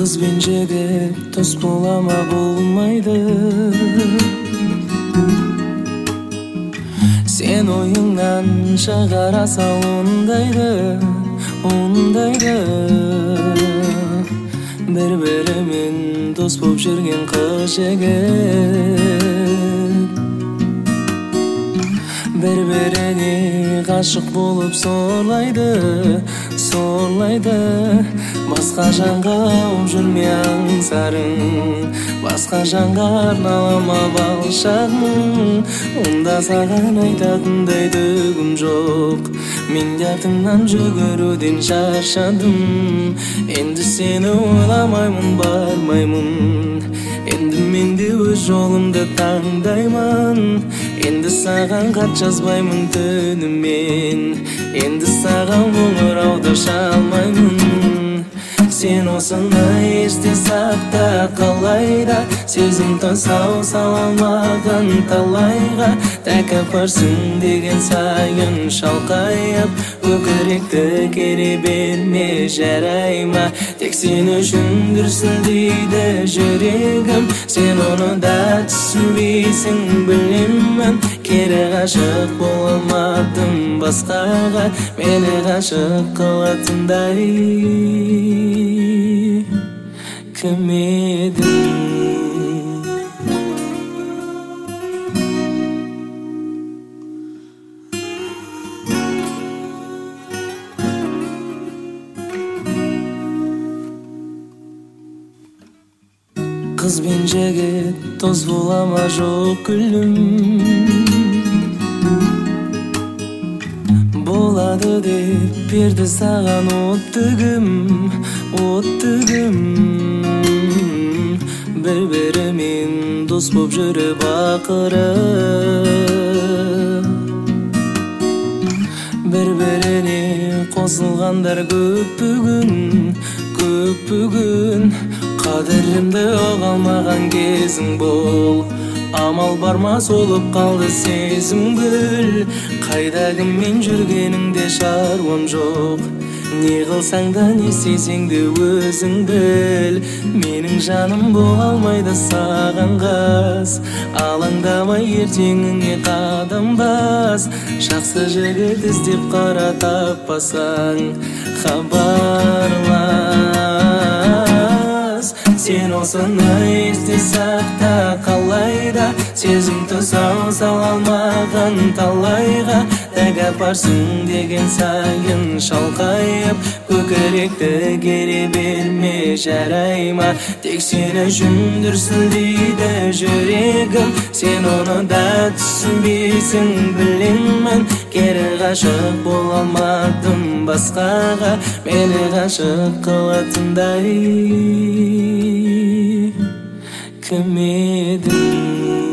Kız ben jigit dost bolama bolmaydı. Sen oyundan çıkarasa ondaydı, ondaydı. Bir-birimin dost bolup жүрген kız jigit, bir-birini aşık bolup zorlaydı, zorlaydı. Басқа жанға оп жүрме аңсарың, басқа жанға арналама балшағың. Онда саған айтатындай төгім жоқ, мен дертіңнен жүгіруден шаршадым. Енді сені ойламаймын, бармаймын, енді мен де өз жолымды таңдаймын. Енді саған хат жазбаймын түнімен, енді саған қоңырауды шалмаймын. Sen osını esте sakta қалайда, сезім тосау саламаған талайға. Тәкапарсың деген сайын шалқайып, көкіректі кере берме жарайма. Тек сен үшіндірсін дейді жүрегім, сен оны да түсінбейсің білемін. Кері ғашық бола алмадым басқаға, мені ғашық қылатындай кім едің? Kız ben jigit toz bolama жоқ күлім, болады деп берді саған оттығым, оттығым. Bir-birimin dost boп жүріп ақырып, bir-birine қосылғандар көп бүгін, көп бүгін. Қадірімді ұғалмаған кезің бол, амал барма солып қалды сезім гүл. Қайда кіммен жүргеніңде шаруам жоқ, не қылсаң да не істесең де өзің біл. Менің жаным бола алмайды саған қас, алаңдамай ертеңіңе қадам бас. Жақсы жігіт іздеп қара таппасаң хабарлас. Sen osını esте sakta қалайда, сезім тосау салалмаған талайға. Тәкапарсың деген сайын шалқайып, көкіректі кере берме жарайма. Тек сен үшіндірсін дейді жүрегім, сен оны да түсінбейсің білемін. Кері ғашық бола алмадым басқаға, мені ғашық қылатындай кім едің?